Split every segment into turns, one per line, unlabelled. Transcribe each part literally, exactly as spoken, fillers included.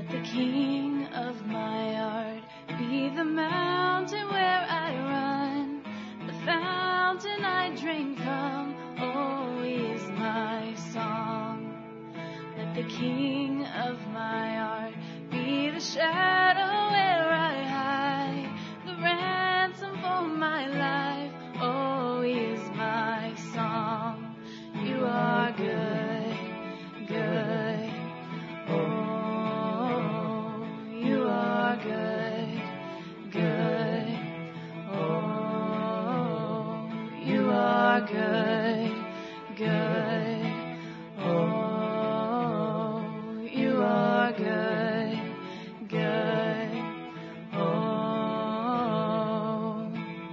the king of my heart be the mountain where I run, the fountain I drink from. Oh, he is my song. Let the king of my heart be the shadow where I hide, the ransom for my life. Oh, he is my song. You are good, good. Oh, you are good, good. Oh, you are good, good. Oh, you are good, good. Oh,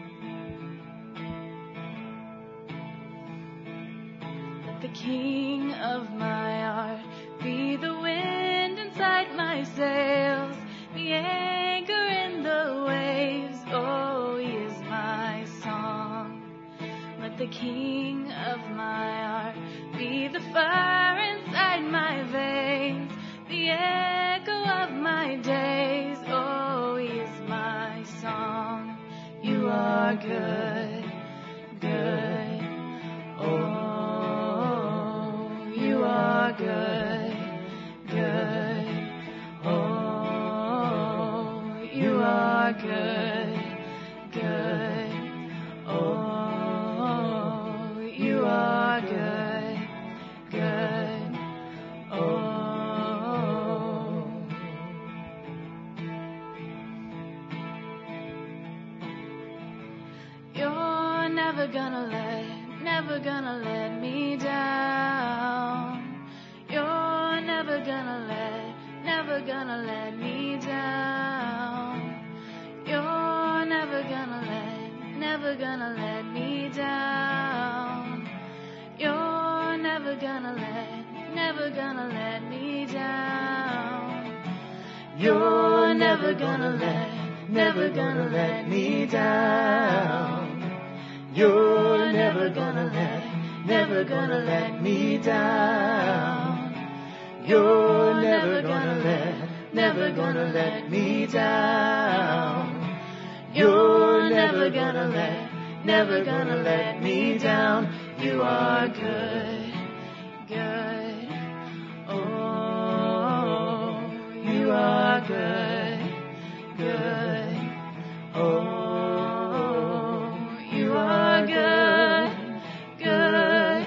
let the king of my heart be the wind inside my sails, the anchor in the waves. Oh, he is my song. Let the king of my heart be the fire inside my veins, the echo of my days. Oh, he is my song. You are good, good. Oh, you are good, good. Oh, you are good, good. Oh, you are good, good. Oh, you're never gonna let, never gonna let me down. You're never gonna let, never gonna let me down. You're never gonna let, never gonna let me down. You're never gonna let, never gonna let me down. You're never gonna let, never gonna let me down. You're never gonna let, never gonna let me down. You're never gonna let, never gonna let me down. You're never gonna let, never gonna let me down. You are good, good. Oh, you are good, good. Oh, you are good, good.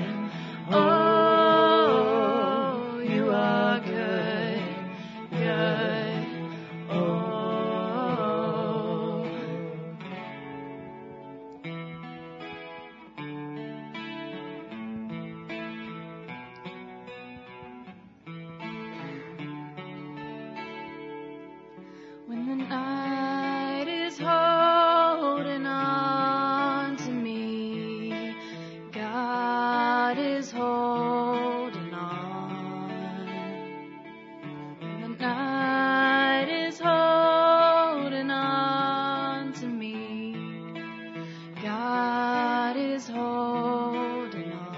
Oh, you are good, good. Oh. When the night is holding on to me, God is holding on. When the night is holding on to me, God is holding on.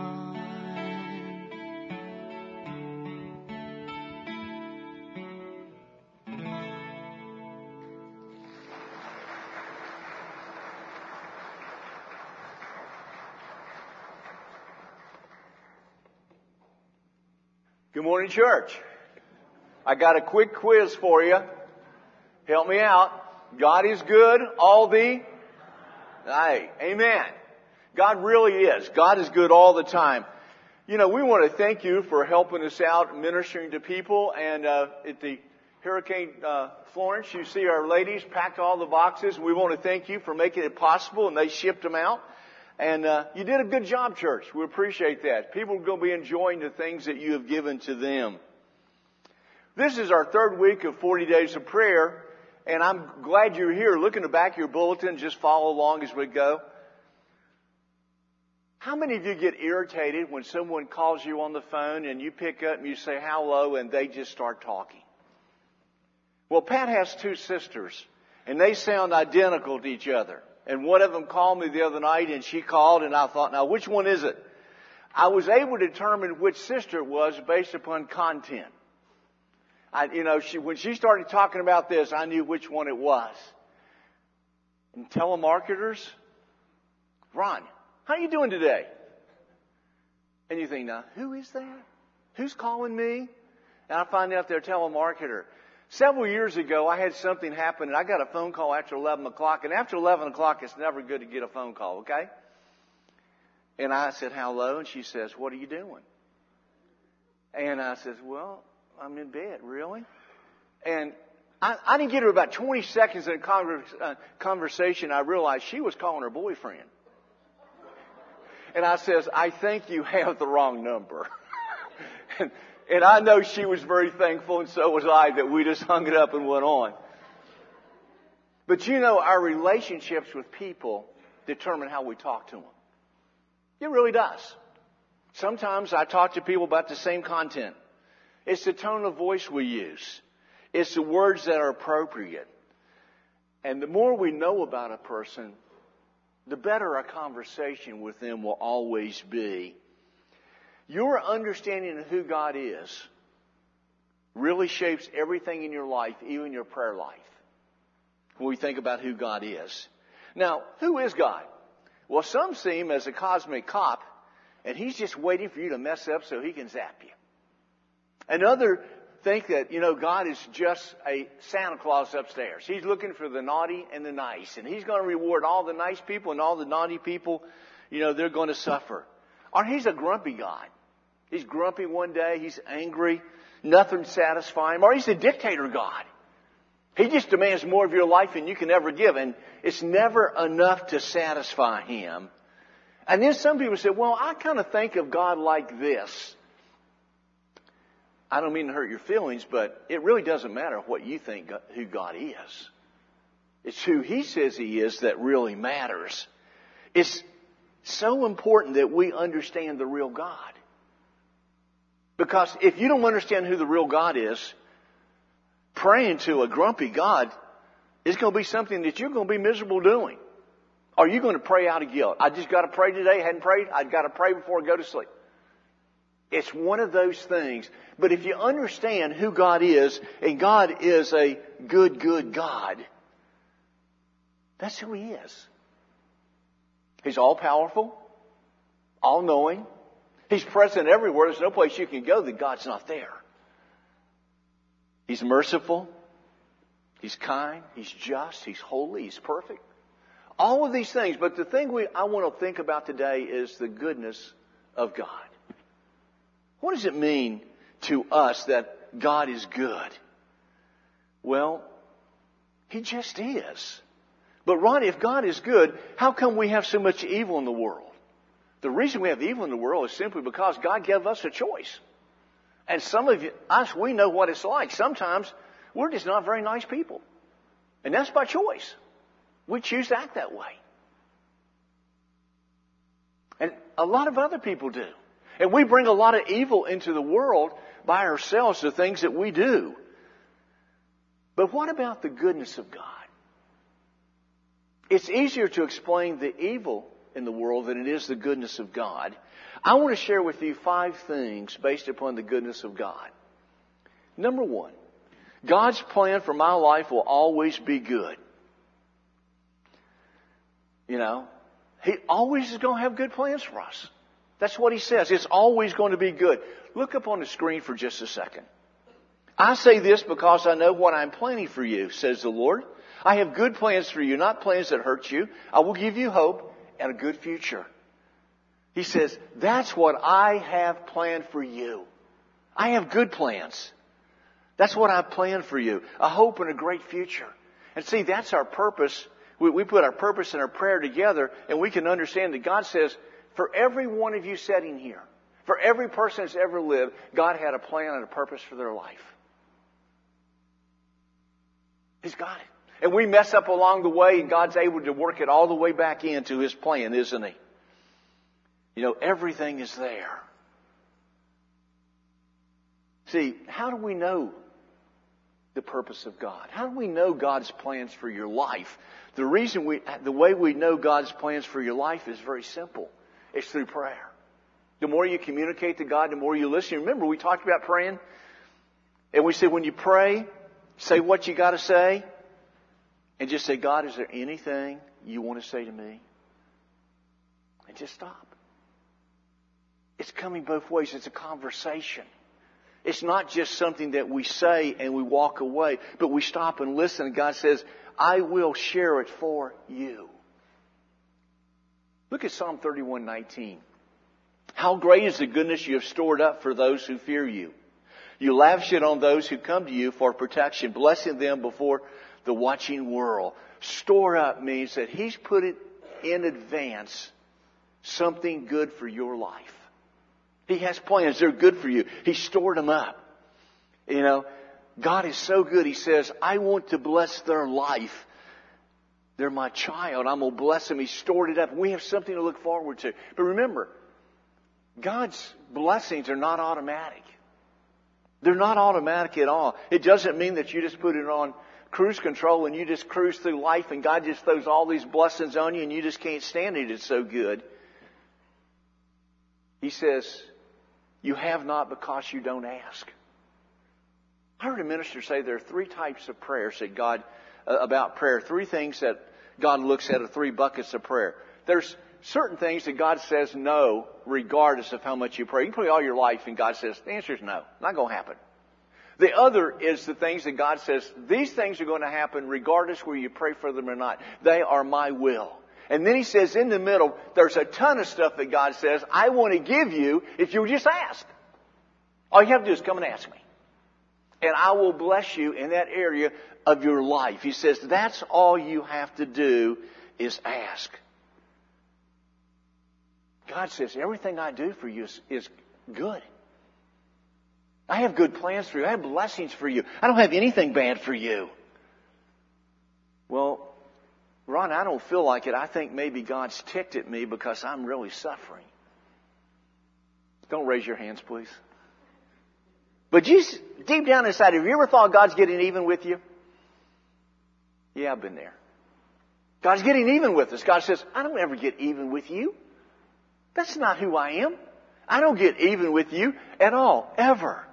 Good morning, church. I got a quick quiz for you. Help me out. God is good all the time. Amen. God really is. God is good all the time. You know, we want to thank you for helping us out ministering to people. And uh, at the Hurricane uh, Florence, you see our ladies packed all the boxes. We want to thank you for making it possible, and they shipped them out. And uh, you did a good job, church. We appreciate that. People are going to be enjoying the things that you have given to them. This is our third week of forty days of prayer, and I'm glad you're here. Look in the back of your bulletin. Just follow along as we go. How many of you get irritated when someone calls you on the phone and you pick up and you say hello and they just start talking? Well, Pat has two sisters, and they sound identical to each other. And one of them called me the other night, and she called, and I thought, now, which one is it? I was able to determine which sister it was based upon content. I, you know, she, when she started talking about this, I knew which one it was. And telemarketers, Ron, how are you doing today? And you think, now, who is that? Who's calling me? And I find out they're a telemarketer. Several years ago, I had something happen, and I got a phone call after eleven o'clock. And after eleven o'clock, it's never good to get a phone call, okay? And I said, hello, and she says, what are you doing? And I says, well, I'm in bed, really? And I, I didn't get her about twenty seconds in a converse, uh, conversation. I realized she was calling her boyfriend. And I says, I think you have the wrong number. and, and I know she was very thankful, and so was I, that we just hung it up and went on. But you know, our relationships with people determine how we talk to them. It really does. Sometimes I talk to people about the same content. It's the tone of voice we use. It's the words that are appropriate. And the more we know about a person, the better our conversation with them will always be. Your understanding of who God is really shapes everything in your life, even your prayer life, when we think about who God is. Now, who is God? Well, some see Him as a cosmic cop, and He's just waiting for you to mess up so He can zap you. And others think that, you know, God is just a Santa Claus upstairs. He's looking for the naughty and the nice. And He's going to reward all the nice people, and all the naughty people, you know, they're going to suffer. Or He's a grumpy God. He's grumpy one day. He's angry. Nothing satisfies Him. Or He's a dictator God. He just demands more of your life than you can ever give. And it's never enough to satisfy Him. And then some people say, well, I kind of think of God like this. I don't mean to hurt your feelings, but it really doesn't matter what you think who God is. It's who He says He is that really matters. It's so important that we understand the real God. Because if you don't understand who the real God is, praying to a grumpy God is going to be something that you're going to be miserable doing. Are you going to pray out of guilt? I just got to pray today. I hadn't prayed. I've got to pray before I go to sleep. It's one of those things. But if you understand who God is, and God is a good, good God, that's who He is. He's all-powerful, all-knowing. He's present everywhere. There's no place you can go that God's not there. He's merciful. He's kind. He's just. He's holy. He's perfect. All of these things. But the thing we I want to think about today is the goodness of God. What does it mean to us that God is good? Well, He just is. But Ronnie, if God is good, how come we have so much evil in the world? The reason we have evil in the world is simply because God gave us a choice. And some of you, us, we know what it's like. Sometimes we're just not very nice people. And that's by choice. We choose to act that way. And a lot of other people do. And we bring a lot of evil into the world by ourselves, the things that we do. But what about the goodness of God? It's easier to explain the evil in the world than it is the goodness of God. I want to share with you five things based upon the goodness of God. Number one, God's plan for my life will always be good. You know, He always is going to have good plans for us. That's what He says. It's always going to be good. Look up on the screen for just a second. I say this because I know what I'm planning for you, says the Lord. I have good plans for you, not plans that hurt you. I will give you hope and a good future. He says, that's what I have planned for you. I have good plans. That's what I've planned for you. A hope and a great future. And see, that's our purpose. We, we put our purpose and our prayer together, and we can understand that God says, for every one of you sitting here, for every person that's ever lived, God had a plan and a purpose for their life. He's got it. And we mess up along the way, and God's able to work it all the way back into His plan, isn't He? You know, everything is there. See, how do we know the purpose of God? How do we know God's plans for your life? The reason we, the way we know God's plans for your life is very simple. It's through prayer. The more you communicate to God, the more you listen. Remember, we talked about praying. And we say, when you pray, say what you got to say. And just say, God, is there anything you want to say to me? And just stop. It's coming both ways. It's a conversation. It's not just something that we say and we walk away, but we stop and listen. And God says, I will share it for you. Look at Psalm thirty-one nineteen. How great is the goodness you have stored up for those who fear you. You lavish it on those who come to you for protection, blessing them before the watching world. Store up means that He's put it in advance, something good for your life. He has plans. They're good for you. He stored them up. You know, God is so good. He says, I want to bless their life. They're my child. I'm going to bless them. He stored it up. We have something to look forward to. But remember, God's blessings are not automatic. They're not automatic at all. It doesn't mean that you just put it on cruise control and you just cruise through life and God just throws all these blessings on you and you just can't stand it. It's so good. He says, you have not because you don't ask. I heard a minister say there are three types of prayers that God, uh, about prayer. Three things that God looks at are three buckets of prayer. There's certain things that God says no, regardless of how much you pray. You can pray all your life and God says, the answer is no. Not going to happen. The other is the things that God says, these things are going to happen regardless whether you pray for them or not. They are my will. And then He says in the middle, there's a ton of stuff that God says, I want to give you if you just ask. All you have to do is come and ask me. And I will bless you in that area of your life. He says, that's all you have to do is ask. God says, everything I do for you is, is good. I have good plans for you. I have blessings for you. I don't have anything bad for you. Well, Ron, I don't feel like it. I think maybe God's ticked at me because I'm really suffering. Don't raise your hands, please. But you, deep down inside, have you ever thought God's getting even with you? Yeah, I've been there. God's getting even with us. God says, I don't ever get even with you. That's not who I am. I don't get even with you at all, ever.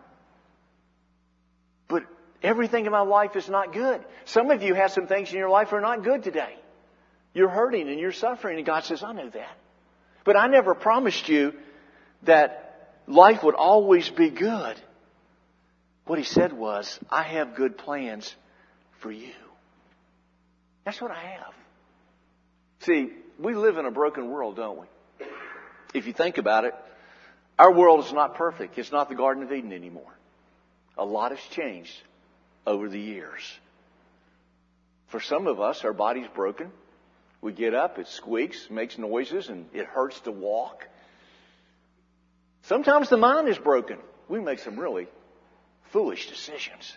But everything in my life is not good. Some of you have some things in your life that are not good today. You're hurting and you're suffering, and God says, I know that. But I never promised you that life would always be good. What He said was, I have good plans for you. That's what I have. See, we live in a broken world, don't we? If you think about it, our world is not perfect. It's not the Garden of Eden anymore. A lot has changed over the years. For some of us, our body's broken. We get up, it squeaks, makes noises, and it hurts to walk. Sometimes the mind is broken. We make some really foolish decisions.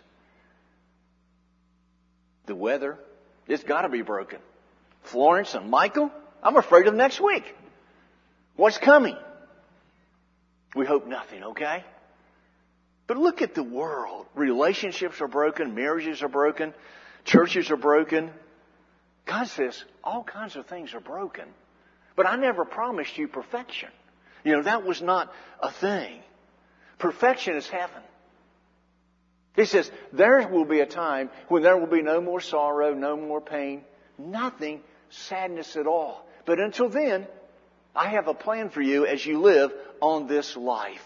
The weather, it's got to be broken. Florence and Michael, I'm afraid of next week. What's coming? We hope nothing, okay? But look at the world. Relationships are broken. Marriages are broken. Churches are broken. God says all kinds of things are broken. But I never promised you perfection. You know, that was not a thing. Perfection is heaven. He says there will be a time when there will be no more sorrow, no more pain, nothing, sadness at all. But until then, I have a plan for you as you live on this life.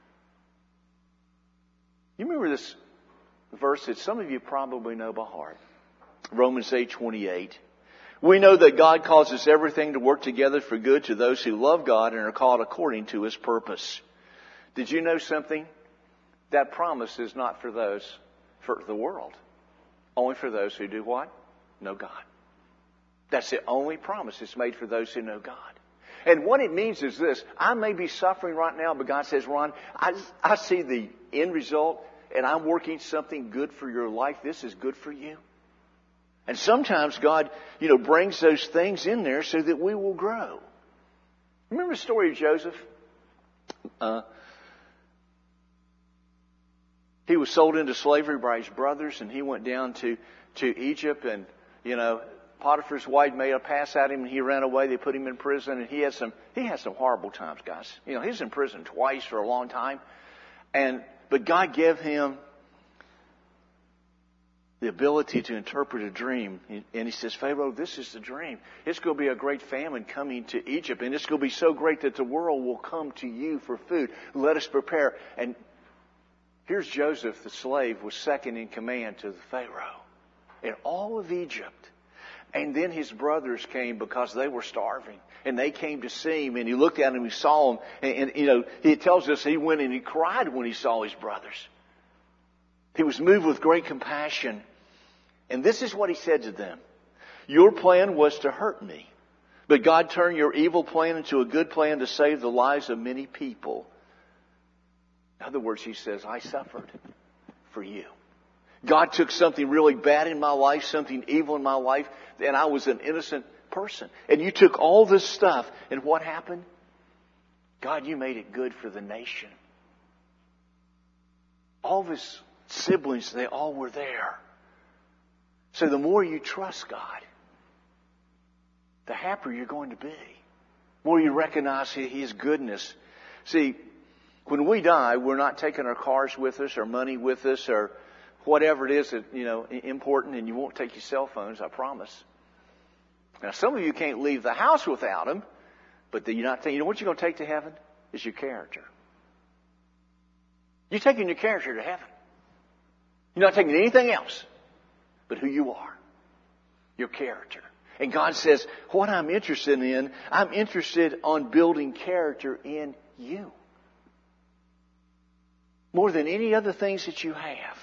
You remember this verse that some of you probably know by heart. Romans eight twenty-eight. We know that God causes everything to work together for good to those who love God and are called according to His purpose. Did you know something? That promise is not for those, for the world. Only for those who do what? Know God. That's the only promise that's made for those who know God. And what it means is this. I may be suffering right now, but God says, Ron, I, I see the end result, and I'm working something good for your life. This is good for you. And sometimes God, you know, brings those things in there so that we will grow. Remember the story of Joseph? Uh, he was sold into slavery by his brothers, and he went down to, to Egypt, and, you know, Potiphar's wife made a pass at him, and he ran away. They put him in prison, and he had some he had some horrible times, guys. You know, he was in prison twice for a long time, and but God gave him the ability to interpret a dream. And he says, Pharaoh, this is the dream. It's going to be a great famine coming to Egypt. And it's going to be so great that the world will come to you for food. Let us prepare. And here's Joseph, the slave, was second in command to the Pharaoh in all of Egypt. And then his brothers came because they were starving. And they came to see him. And he looked at him, he saw him. And, and you know, he tells us he went and he cried when he saw his brothers. He was moved with great compassion. And this is what he said to them. Your plan was to hurt me. But God turned your evil plan into a good plan to save the lives of many people. In other words, he says, I suffered for you. God took something really bad in my life, something evil in my life, and I was an innocent person. And you took all this stuff, and what happened? God, you made it good for the nation. All of his siblings, they all were there. So the more you trust God, the happier you're going to be. The more you recognize His goodness. See, when we die, we're not taking our cars with us or money with us or whatever it is that, you know, important, and you won't take your cell phones, I promise. Now, some of you can't leave the house without them, but you're not taking, you know what you're going to take to heaven? Is your character. You're taking your character to heaven. You're not taking anything else but who you are. Your character. And God says, what I'm interested in, I'm interested on building character in you. More than any other things that you have.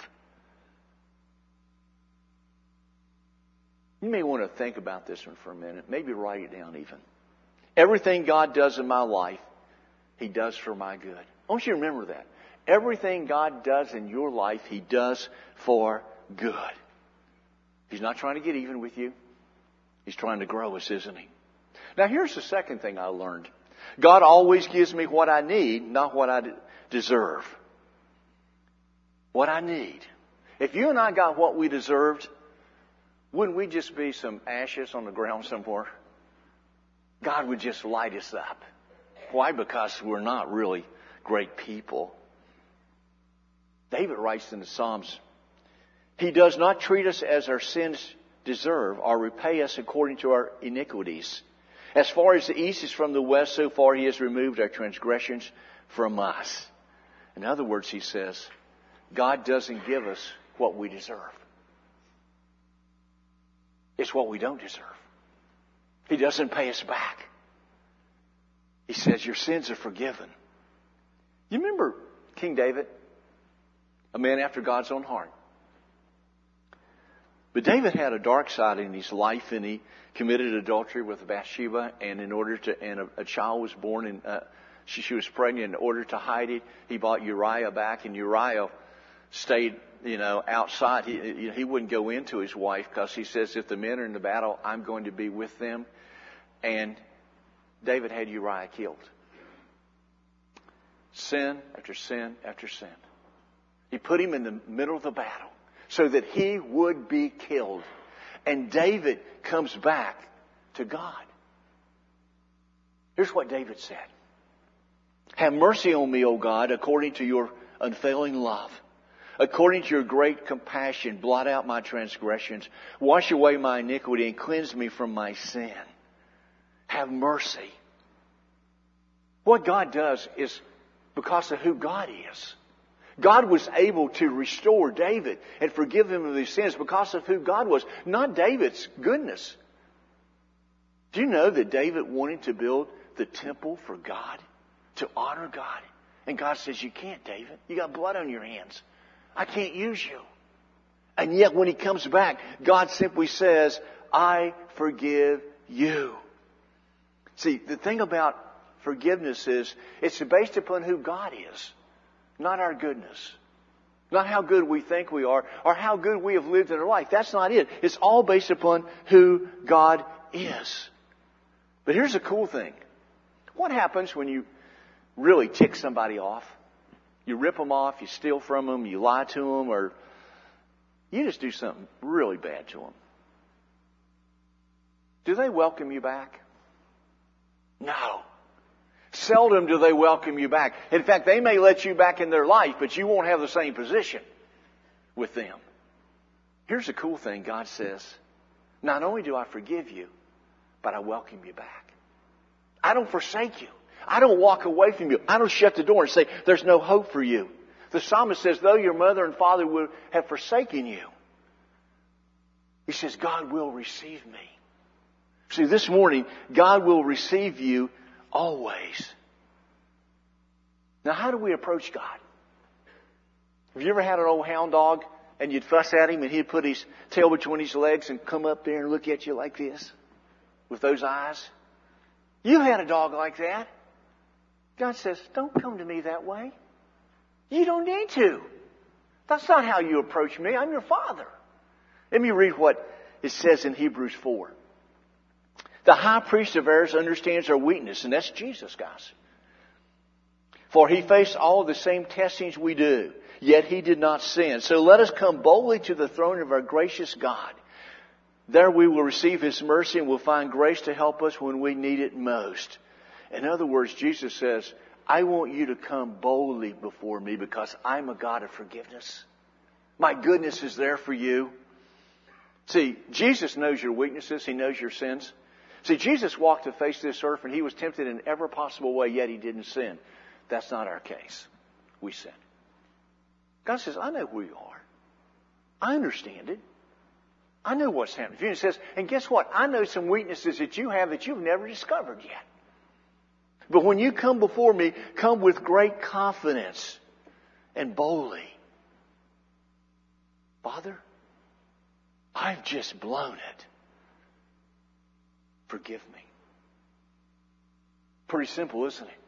You may want to think about this one for a minute. Maybe write it down even. Everything God does in my life, He does for my good. I want you to remember that. Everything God does in your life, He does for good. He's not trying to get even with you. He's trying to grow us, isn't He? Now here's the second thing I learned. God always gives me what I need, not what I deserve. What I need. If you and I got what we deserved, wouldn't we just be some ashes on the ground somewhere? God would just light us up. Why? Because we're not really great people. David writes in the Psalms, He does not treat us as our sins deserve or repay us according to our iniquities. As far as the east is from the west, so far He has removed our transgressions from us. In other words, he says, God doesn't give us what we deserve. It's what we don't deserve. He doesn't pay us back. He says, your sins are forgiven. You remember King David? A man after God's own heart. But David had a dark side in his life, and he committed adultery with Bathsheba, and in order to, and a, a child was born, and uh, she, she was pregnant. In order to hide it, he bought Uriah back, and Uriah stayed, you know, outside. He, he wouldn't go into his wife because he says, if the men are in the battle, I'm going to be with them. And David had Uriah killed. Sin after sin after sin. He put him in the middle of the battle so that he would be killed. And David comes back to God. Here's what David said. Have mercy on me, O God, according to your unfailing love. According to your great compassion, blot out my transgressions. Wash away my iniquity and cleanse me from my sin. Have mercy. What God does is because of who God is. God was able to restore David and forgive him of his sins because of who God was, not David's goodness. Do you know that David wanted to build the temple for God, to honor God? And God says, you can't, David. You got blood on your hands. I can't use you. And yet when he comes back, God simply says, I forgive you. See, the thing about forgiveness is it's based upon who God is. Not our goodness. Not how good we think we are or how good we have lived in our life. That's not it. It's all based upon who God is. But here's the cool thing. What happens when you really tick somebody off? You rip them off, you steal from them, you lie to them, or you just do something really bad to them. Do they welcome you back? No. Seldom do they welcome you back. In fact, they may let you back in their life, but you won't have the same position with them. Here's the cool thing. God says, not only do I forgive you, but I welcome you back. I don't forsake you. I don't walk away from you. I don't shut the door and say, there's no hope for you. The psalmist says, though your mother and father would have forsaken you, he says, God will receive me. See, this morning, God will receive you always. Now, how do we approach God? Have you ever had an old hound dog and you'd fuss at him and he'd put his tail between his legs and come up there and look at you like this with those eyes? You had a dog like that. God says, don't come to me that way. You don't need to. That's not how you approach me. I'm your Father. Let me read what it says in Hebrews four. The high priest of ours understands our weakness, and that's Jesus, guys. For he faced all the same testings we do, yet he did not sin. So let us come boldly to the throne of our gracious God. There we will receive His mercy and will find grace to help us when we need it most. In other words, Jesus says, I want you to come boldly before me because I'm a God of forgiveness. My goodness is there for you. See, Jesus knows your weaknesses. He knows your sins. See, Jesus walked the face of this earth and He was tempted in every possible way, yet He didn't sin. That's not our case. We sin. God says, I know who you are. I understand it. I know what's happening. He says, and guess what? I know some weaknesses that you have that you've never discovered yet. But when you come before me, come with great confidence and boldly. Father, I've just blown it. Forgive me. Pretty simple, isn't it?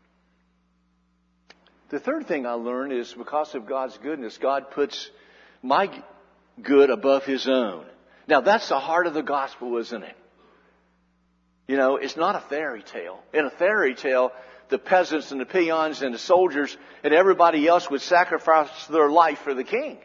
The third thing I learned is because of God's goodness, God puts my good above His own. Now that's the heart of the gospel, isn't it? You know, it's not a fairy tale. In a fairy tale, the peasants and the peons and the soldiers and everybody else would sacrifice their life for the king.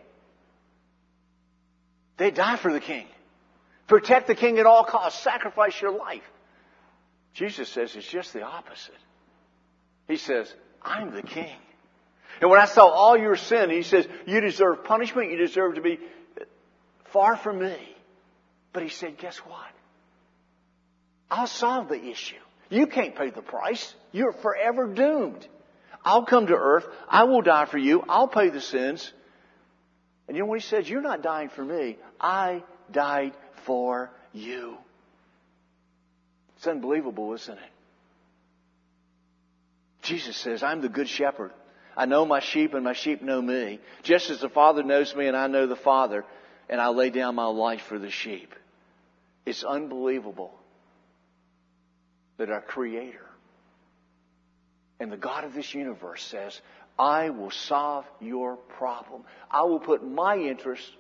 They die for the king. Protect the king at all costs. Sacrifice your life. Jesus says it's just the opposite. He says, I'm the king. And when I saw all your sin, He says, you deserve punishment. You deserve to be far from me. But He said, guess what? I'll solve the issue. You can't pay the price. You're forever doomed. I'll come to earth. I will die for you. I'll pay the sins. And you know what He says? You're not dying for me. I died for you. It's unbelievable, isn't it? Jesus says, I'm the good shepherd. I know my sheep and my sheep know me. Just as the Father knows me and I know the Father, and I lay down my life for the sheep. It's unbelievable that our Creator and the God of this universe says, I will solve your problem. I will put my interest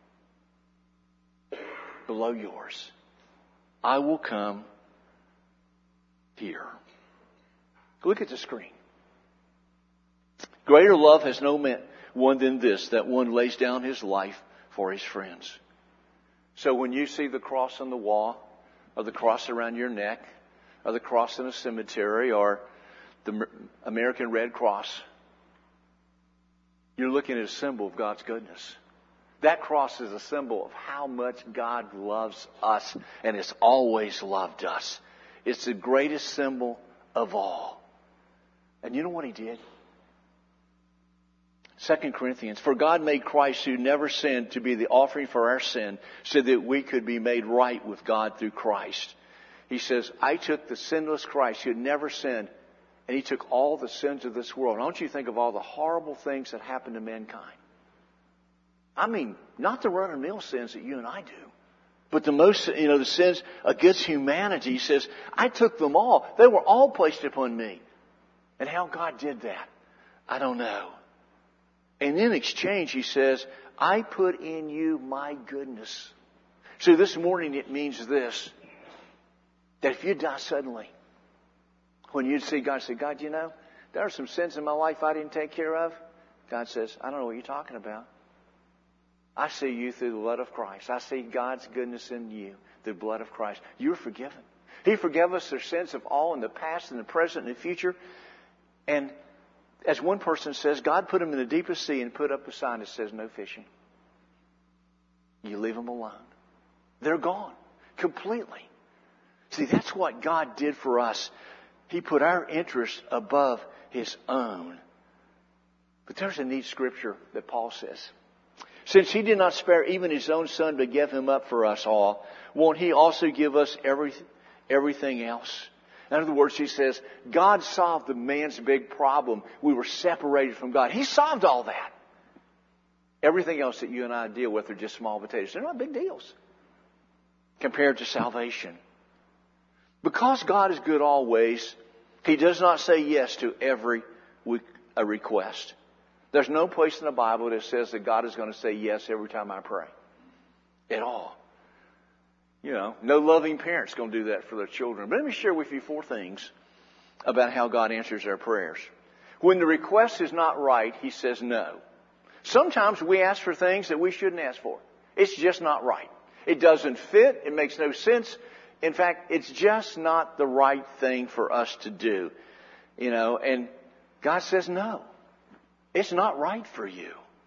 below yours. I will come here. Look at the screen. Greater love has no one than this, that one lays down his life for his friends. So when you see the cross on the wall, or the cross around your neck, or the cross in a cemetery, or the American Red Cross, you're looking at a symbol of God's goodness. That cross is a symbol of how much God loves us and has always loved us. It's the greatest symbol of all. And you know what He did? Second Corinthians, for God made Christ who never sinned to be the offering for our sin so that we could be made right with God through Christ. He says, I took the sinless Christ who had never sinned, and He took all the sins of this world. Don't you think of all the horrible things that happen to mankind? I mean, not the run-of-the-mill sins that you and I do, but the most, you know, the sins against humanity. He says, I took them all. They were all placed upon me. And how God did that, I don't know. And in exchange, He says, I put in you my goodness. So this morning it means this, that if you die suddenly, when you see God, say, God, you know, there are some sins in my life I didn't take care of. God says, I don't know what you're talking about. I see you through the blood of Christ. I see God's goodness in you, the blood of Christ. You're forgiven. He forgave us their sins of all in the past and the present and the future. And as one person says, God put them in the deepest sea and put up a sign that says no fishing. You leave them alone. They're gone completely. See, that's what God did for us. He put our interests above His own. But there's a neat scripture that Paul says. Since He did not spare even His own Son, but gave Him up for us all, won't He also give us every, everything else? In other words, he says, God solved the man's big problem. We were separated from God. He solved all that. Everything else that you and I deal with are just small potatoes. They're not big deals compared to salvation. Because God is good always, He does not say yes to every a request. There's no place in the Bible that says that God is going to say yes every time I pray. At all. You know, no loving parent's going to do that for their children. But let me share with you four things about how God answers our prayers. When the request is not right, He says no. Sometimes we ask for things that we shouldn't ask for. It's just not right. It doesn't fit. It makes no sense. In fact, it's just not the right thing for us to do. You know, and God says no. It's not right for you.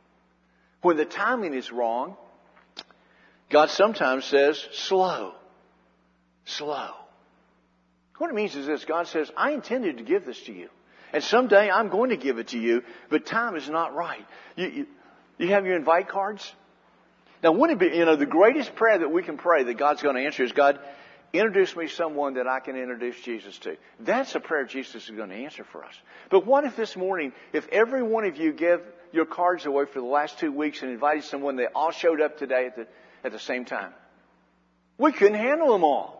When the timing is wrong, God sometimes says, slow. Slow. What it means is this. God says, I intended to give this to you. And someday I'm going to give it to you, but time is not right. You, you, you have your invite cards? Now, wouldn't it be, you know, the greatest prayer that we can pray that God's going to answer is, God, introduce me to someone that I can introduce Jesus to. That's a prayer Jesus is going to answer for us. But what if this morning, if every one of you gave your cards away for the last two weeks and invited someone that all showed up today at the at the same time? We couldn't handle them all.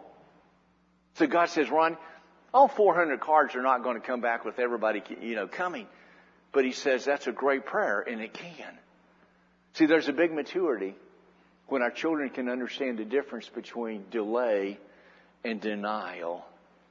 So God says, Ron, all four hundred cards are not going to come back with everybody, you know, coming. But He says that's a great prayer, and it can. See, there's a big maturity when our children can understand the difference between delay and denial.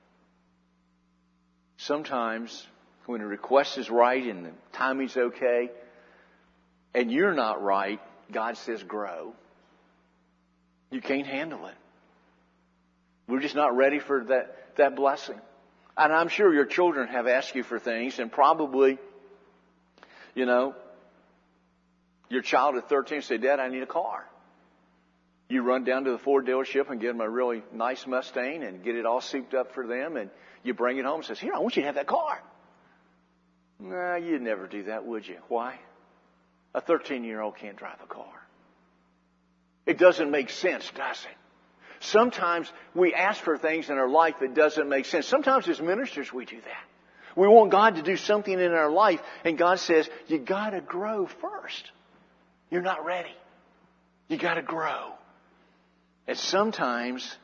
Sometimes when the request is right and the timing's okay, and you're not right, God says grow. You can't handle it. We're just not ready for that, that blessing. And I'm sure your children have asked you for things, and probably, you know, your child at thirteen said, Dad, I need a car. You run down to the Ford dealership and get them a really nice Mustang and get it all souped up for them, and you bring it home and says, here, I want you to have that car. Nah, you'd never do that, would you? Why? A thirteen-year-old can't drive a car. It doesn't make sense, does it? Sometimes we ask for things in our life that doesn't make sense. Sometimes as ministers we do that. We want God to do something in our life, and God says, you got to grow first. You're not ready. You got to grow. And sometimes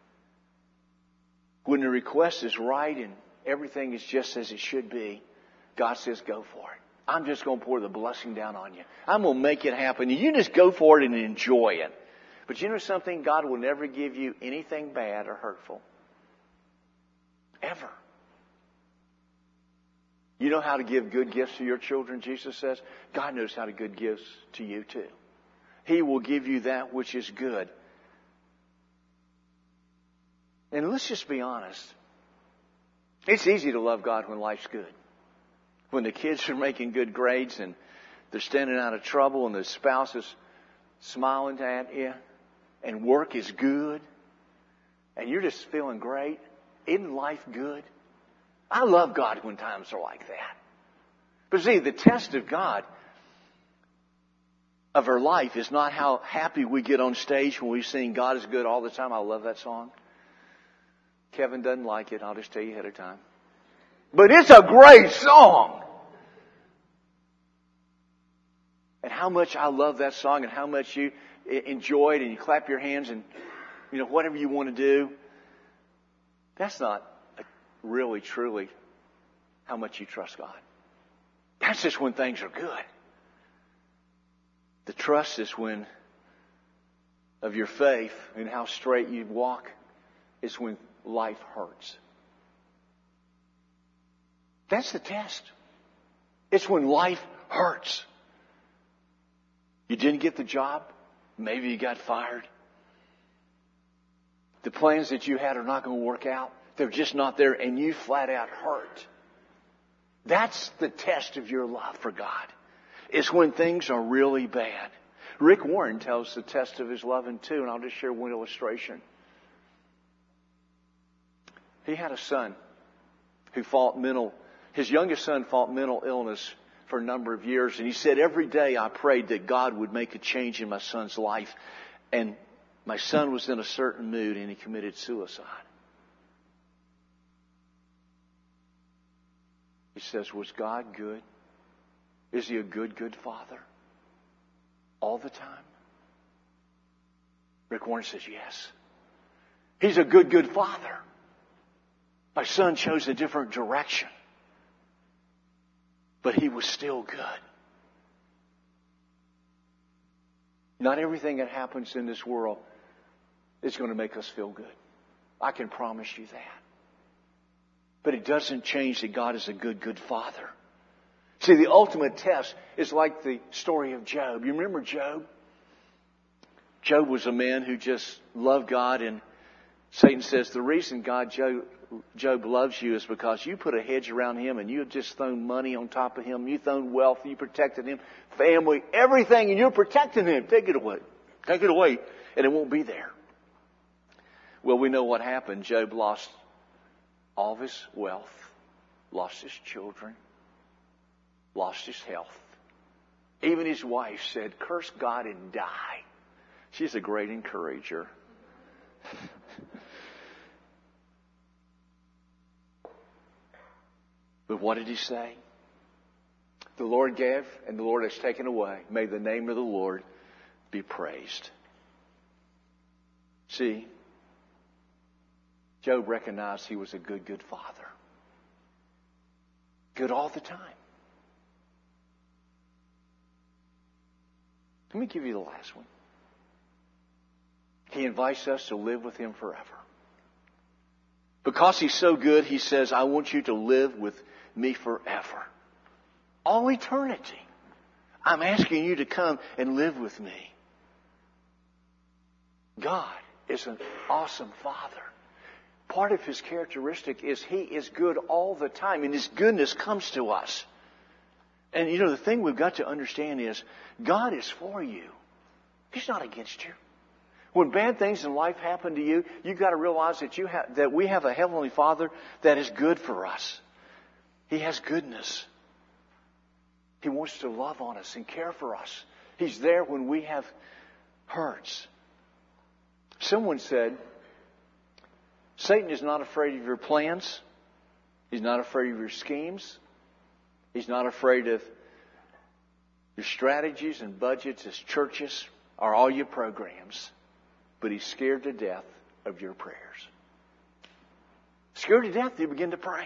when the request is right and everything is just as it should be, God says, go for it. I'm just going to pour the blessing down on you. I'm going to make it happen. You just go for it and enjoy it. But you know something? God will never give you anything bad or hurtful. Ever. You know how to give good gifts to your children, Jesus says? God knows how to give gifts to you too. He will give you that which is good. And let's just be honest. It's easy to love God when life's good. When the kids are making good grades and they're standing out of trouble and the spouse is smiling at you and work is good and you're just feeling great. Isn't life good? I love God when times are like that. But see, the test of God, of our life, is not how happy we get on stage when we sing God is good all the time. I love that song. Kevin doesn't like it. I'll just tell you ahead of time. But it's a great song. And how much I love that song and how much you enjoy it and you clap your hands and, you know, whatever you want to do. That's not really, truly how much you trust God. That's just when things are good. The trust is when, of your faith and how straight you walk, is when life hurts. That's the test. It's when life hurts. You didn't get the job. Maybe you got fired. The plans that you had are not going to work out. They're just not there, and you flat out hurt. That's the test of your love for God. It's when things are really bad. Rick Warren tells the test of his loving too, and I'll just share one illustration. He had a son who fought mental, his youngest son fought mental illness for a number of years, and he said, every day I prayed that God would make a change in my son's life, and my son was in a certain mood and he committed suicide. He says, was God good? Is He a good, good Father? All the time? Rick Warren says, yes. He's a good, good Father. My son chose a different direction. But he was still good. Not everything that happens in this world is going to make us feel good. I can promise you that. But it doesn't change that God is a good, good Father. See, the ultimate test is like the story of Job. You remember Job? Job was a man who just loved God, and Satan says the reason God, Job, Job loves you is because you put a hedge around him and you have just thrown money on top of him. You thrown wealth. You protected him, family, everything, and you're protecting him. Take it away. Take it away, and it won't be there. Well, we know what happened. Job lost all of his wealth, lost his children, lost his health. Even his wife said, curse God and die. She's a great encourager. But what did he say? The Lord gave and the Lord has taken away. May the name of the Lord be praised. See, Job recognized he was a good, good father. Good all the time. Let me give you the last one. He invites us to live with Him forever. Because He's so good, He says, I want you to live with me forever. All eternity. I'm asking you to come and live with me. God is an awesome Father. Part of His characteristic is He is good all the time, and His goodness comes to us. And you know, the thing we've got to understand is God is for you. He's not against you. When bad things in life happen to you, you've got to realize that you have, that we have a Heavenly Father that is good for us. He has goodness. He wants to love on us and care for us. He's there when we have hurts. Someone said, Satan is not afraid of your plans. He's not afraid of your schemes. He's not afraid of your strategies and budgets as churches or all your programs. But he's scared to death of your prayers. Scared to death, you begin to pray.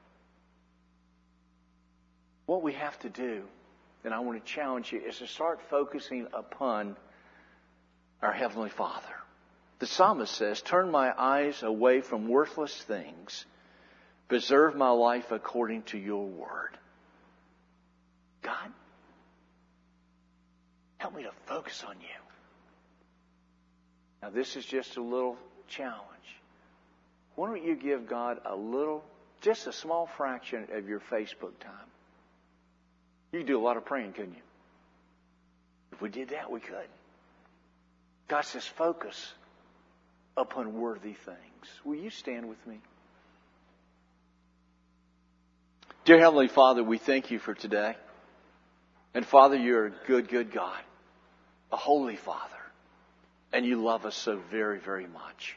What we have to do, and I want to challenge you, is to start focusing upon our Heavenly Father. The psalmist says, turn my eyes away from worthless things. Preserve my life according to your word. God, help me to focus on you. Now, this is just a little challenge. Why don't you give God a little, just a small fraction of your Facebook time? You could do a lot of praying, couldn't you? If we did that, we could. God says, focus upon worthy things. Will you stand with me? Dear Heavenly Father, we thank you for today. And Father, you're a good, good God, a holy Father. And you love us so very, very much.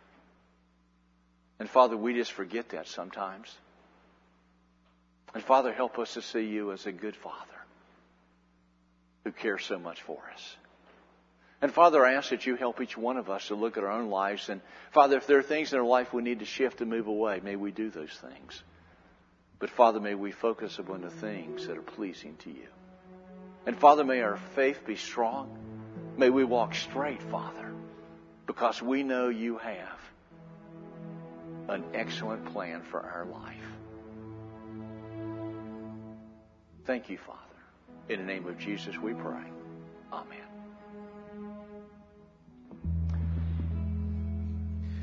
And Father, we just forget that sometimes. And Father, help us to see you as a good Father who cares so much for us. And Father, I ask that you help each one of us to look at our own lives. And Father, if there are things in our life we need to shift and move away, may we do those things. But Father, may we focus upon the things that are pleasing to you. And Father, may our faith be strong. May we walk straight, Father, because we know you have an excellent plan for our life. Thank you, Father. In the name of Jesus we pray. Amen.